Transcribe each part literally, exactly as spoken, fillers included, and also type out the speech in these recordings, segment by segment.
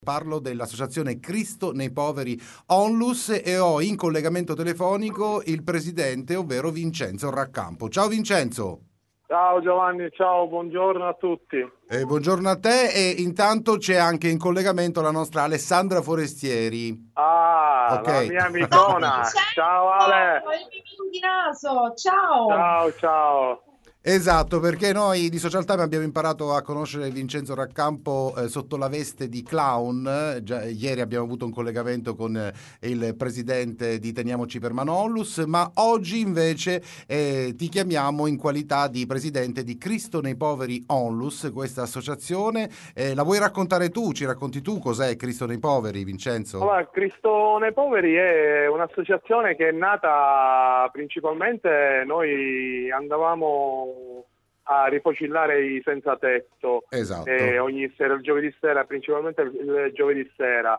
Parlo dell'associazione Cristo nei Poveri Onlus e ho in collegamento telefonico il presidente, ovvero Vincenzo Raccampo. Ciao Vincenzo. Ciao Giovanni, ciao, buongiorno a tutti. Eh, buongiorno a te e intanto c'è anche in collegamento la nostra Alessandra Forestieri. Ah, Ok. la mia amicona. Ciao Ale. Il mio di naso, ciao. Ciao, ciao. Esatto, perché noi di Social Time abbiamo imparato a conoscere Vincenzo Raccampo eh, sotto la veste di clown. Già, ieri abbiamo avuto un collegamento con eh, il presidente di Teniamoci per Mano Onlus, ma oggi invece eh, ti chiamiamo in qualità di presidente di Cristo nei Poveri Onlus, questa associazione. Eh, la vuoi raccontare tu? Ci racconti tu cos'è Cristo nei Poveri, Vincenzo? Allora, Cristo nei Poveri è un'associazione che è nata principalmente, noi andavamo a rifocillare i senza tetto. Esatto. Eh, ogni sera, il giovedì sera, principalmente il, il giovedì sera.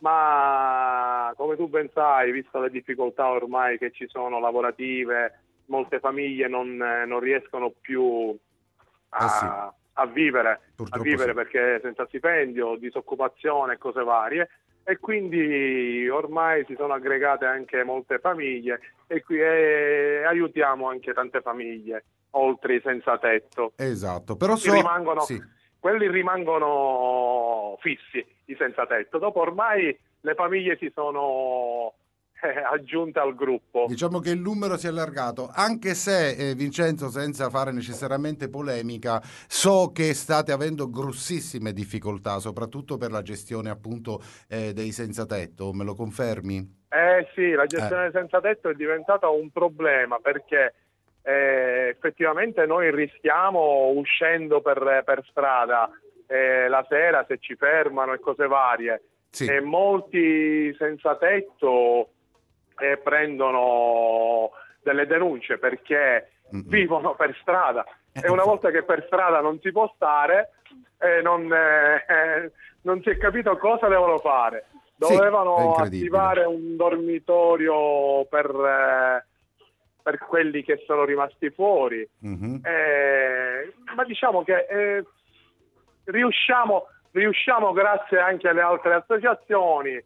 Ma come tu ben sai, visto le difficoltà ormai che ci sono lavorative, molte famiglie non, non riescono più a, Eh sì. a vivere, Purtroppo a vivere sì. perché senza stipendio, disoccupazione e cose varie. E quindi ormai si sono aggregate anche molte famiglie e qui eh, aiutiamo anche tante famiglie, oltre i senza tetto. Esatto, però so... rimangono, sì. Quelli rimangono fissi, i senza tetto. Dopo ormai le famiglie si sono eh, aggiunte al gruppo. Diciamo che il numero si è allargato, anche se eh, Vincenzo, senza fare necessariamente polemica, so che state avendo grossissime difficoltà, soprattutto per la gestione appunto eh, dei senza tetto, me lo confermi? Eh sì, la gestione eh. senza tetto è diventata un problema perché eh, effettivamente noi rischiamo uscendo per, per strada eh, la sera se ci fermano e cose varie. Sì. E molti senza tetto e prendono delle denunce perché Mm-mm. vivono per strada e una volta che per strada non si può stare eh, non, eh, non si è capito cosa devono fare. Dovevano sì, attivare un dormitorio per, eh, per quelli che sono rimasti fuori. Mm-hmm. Eh, ma diciamo che eh, riusciamo, riusciamo grazie anche alle altre associazioni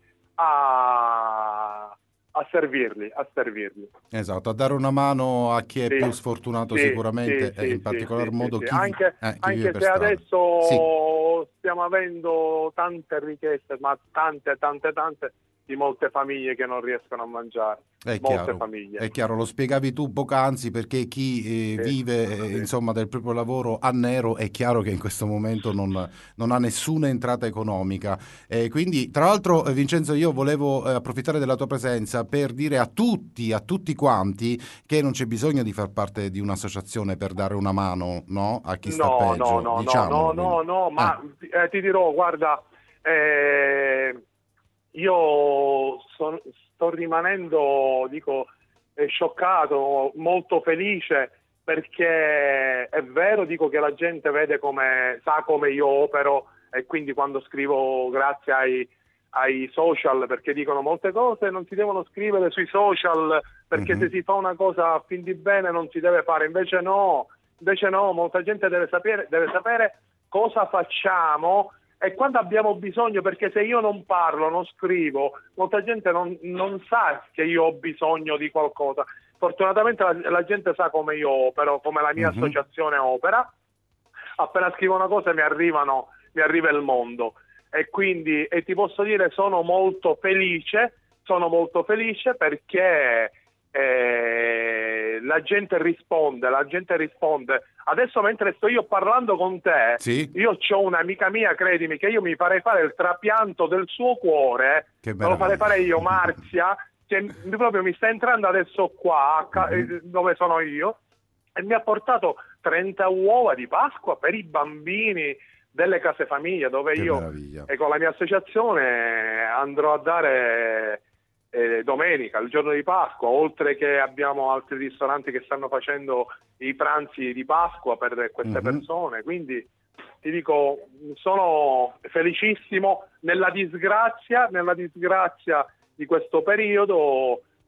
a a servirli, a servirli. Esatto, a dare una mano a chi è sì, più sfortunato sì, sicuramente sì, e in sì, particolar sì, modo sì, chi, sì. Anche, eh, chi anche vive per se strada. adesso sì. stiamo avendo tante richieste, ma tante, tante, tante di molte famiglie che non riescono a mangiare. È molte chiaro, famiglie. È chiaro, lo spiegavi tu poc'anzi perché chi eh, sì, vive eh, sì. insomma del proprio lavoro a nero è chiaro che in questo momento non, non ha nessuna entrata economica. Eh, quindi tra l'altro eh, Vincenzo io volevo eh, approfittare della tua presenza per dire a tutti, a tutti quanti che non c'è bisogno di far parte di un'associazione per dare una mano, no? A chi no, sta peggio, no, no, diciamolo. no, no, no, ma eh. eh, ti dirò, guarda, eh, io son, sto rimanendo, dico, eh, scioccato, molto felice perché è vero, dico che la gente vede come, sa come io opero e quindi quando scrivo grazie ai, ai social, perché dicono molte cose non si devono scrivere sui social perché mm-hmm. se si fa una cosa a fin di bene non si deve fare, invece no, invece no, molta gente deve sapere, deve sapere cosa facciamo e quando abbiamo bisogno, perché se io non parlo, non scrivo, molta gente non, non sa che io ho bisogno di qualcosa. Fortunatamente la, la gente sa come io opero, come la mia mm-hmm. associazione opera. Appena scrivo una cosa mi arrivano, mi arriva il mondo. E quindi, e ti posso dire, sono molto felice, sono molto felice perché eh, la gente risponde, la gente risponde. Adesso mentre sto io parlando con te, sì. io ho un'amica mia, credimi, che io mi farei fare il trapianto del suo cuore, che me lo farei fare io, Marzia, che proprio mi sta entrando adesso qua, mm-hmm. dove sono io, e mi ha portato trenta uova di Pasqua per i bambini delle case famiglia, dove che io meraviglia. e con la mia associazione andrò a dare eh, domenica, il giorno di Pasqua, oltre che abbiamo altri ristoranti che stanno facendo i pranzi di Pasqua per queste mm-hmm. persone, quindi ti dico, sono felicissimo. Nella disgrazia, nella disgrazia di questo periodo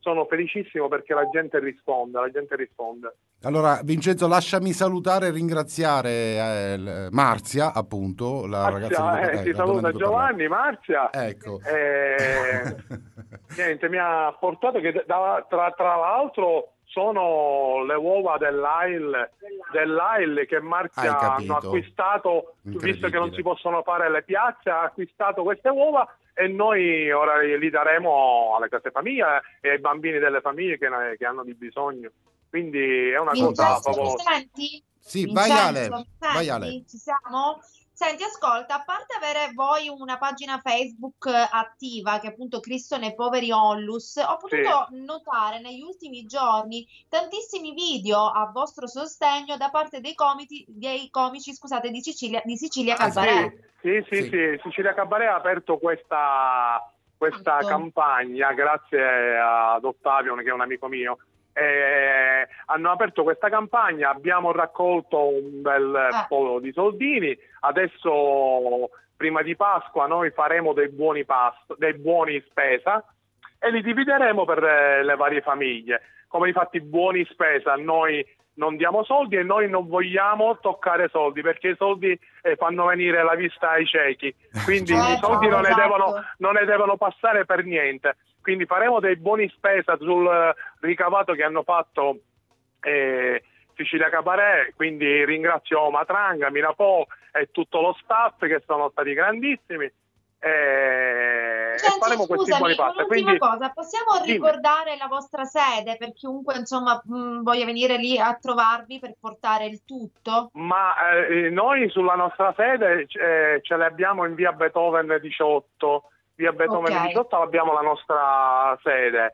sono felicissimo perché la gente risponde, la gente risponde. Allora, Vincenzo, lasciami salutare e ringraziare eh, Marzia, appunto, la ragazza Marzia, di eh, eh, ti la donna saluta di cui parlavo. Giovanni, Marzia. Ecco. Eh, niente, mi ha portato che da- tra, tra l'altro sono le uova dell'A I L, dell'A I L che Hai Marzia capito. hanno acquistato, visto che non Incredibile. si possono fare le piazze, ha acquistato queste uova e noi ora li daremo alle case famiglie e ai bambini delle famiglie che, ne- che hanno di bisogno. Quindi è una cosa Vincenzo, mi favolosa. senti? Sì, vai Ale, Vincenzo, mi vai senti? Ale. Ci siamo? Senti, ascolta, a parte avere voi una pagina Facebook eh, attiva, che è appunto Cristo nei poveri Onlus, ho potuto notare negli ultimi giorni tantissimi video a vostro sostegno da parte dei comici, dei comici, scusate, di Sicilia, di Sicilia Ah, Cabaret. Sì, sì, sì, Sì. sì. Sicilia Cabaret ha aperto questa, questa Esatto. campagna grazie ad Ottavio, che è un amico mio. Eh, hanno aperto questa campagna, abbiamo raccolto un bel Ah. po' di soldini. Adesso, prima di Pasqua, noi faremo dei buoni pasto, dei buoni spesa e li divideremo per eh, le varie famiglie. Come infatti buoni spesa, noi non diamo soldi e noi non vogliamo toccare soldi perché i soldi eh, fanno venire la vista ai ciechi, quindi Certo, i soldi non ne, esatto. devono, non ne devono passare per niente. Quindi faremo dei buoni spesa sul eh, ricavato che hanno fatto eh, Sicilia Cabaret, quindi ringrazio Matranga, Mirapò e tutto lo staff che sono stati grandissimi. Eh, e Senti, faremo questi buoni scusami, pasti. un'ultima Quindi, cosa, possiamo dimmi. ricordare la vostra sede per chiunque insomma mh, voglia venire lì a trovarvi per portare il tutto? Ma eh, noi sulla nostra sede eh, ce l'abbiamo in via Beethoven diciotto, via Beethoven Ok. diciotto abbiamo la nostra sede.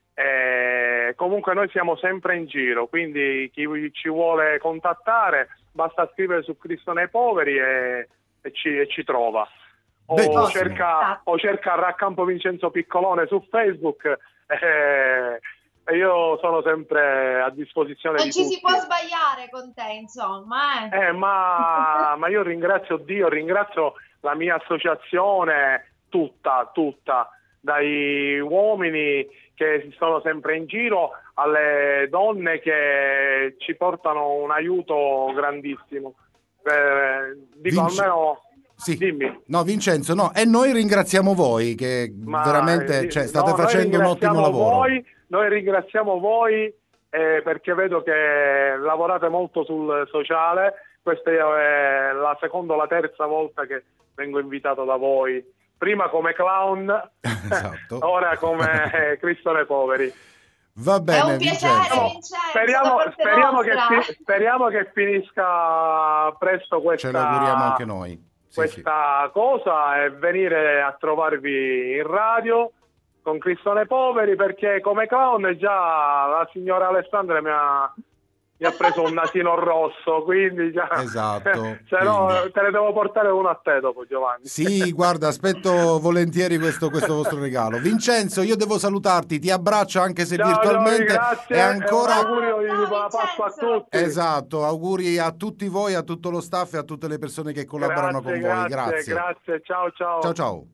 Eh, comunque noi siamo sempre in giro, quindi chi ci vuole contattare basta scrivere su Cristo nei poveri e, e ci, e ci trova. O Benissimo. cerca, o cerca Raccampo Vincenzo Piccolone su Facebook eh, e io sono sempre a disposizione Non di ci tutti. si può sbagliare con te, insomma, eh. Eh, ma, ma io ringrazio Dio, ringrazio la mia associazione tutta, tutta, dai uomini che sono sempre in giro alle donne che ci portano un aiuto grandissimo. Eh, dico Vince- almeno, Sì. dimmi. No, Vincenzo, no, e noi ringraziamo voi che Ma, veramente eh, cioè, no, state noi facendo un ottimo ringraziamo lavoro. Voi, noi ringraziamo voi eh, perché vedo che lavorate molto sul sociale. Questa è la seconda o la terza volta che vengo invitato da voi. Prima come clown, Esatto. ora come eh, Cristo nei poveri. Va È bene, un piacere, Vincenzo. Vincenzo, Speriamo, da parte speriamo, che, vostra. fi- speriamo che finisca presto questa, Ce lo auguriamo anche noi. Sì, sì. questa cosa e venire a trovarvi in radio con Cristo nei poveri, perché come clown già la signora Alessandra mi ha, mi ha preso un nasino rosso, quindi già Esatto, se no quindi. te ne devo portare uno a te dopo, Giovanni. Sì, guarda, aspetto volentieri questo, questo vostro regalo. Vincenzo, io devo salutarti, ti abbraccio anche se Ciao Giovanni, virtualmente. grazie E ancora. e un augurio di Ciao, buona Pasqua a Vincenzo. tutti. Esatto, auguri a tutti voi, a tutto lo staff e a tutte le persone che collaborano Grazie, con voi. grazie, Grazie. grazie, ciao ciao. Ciao ciao.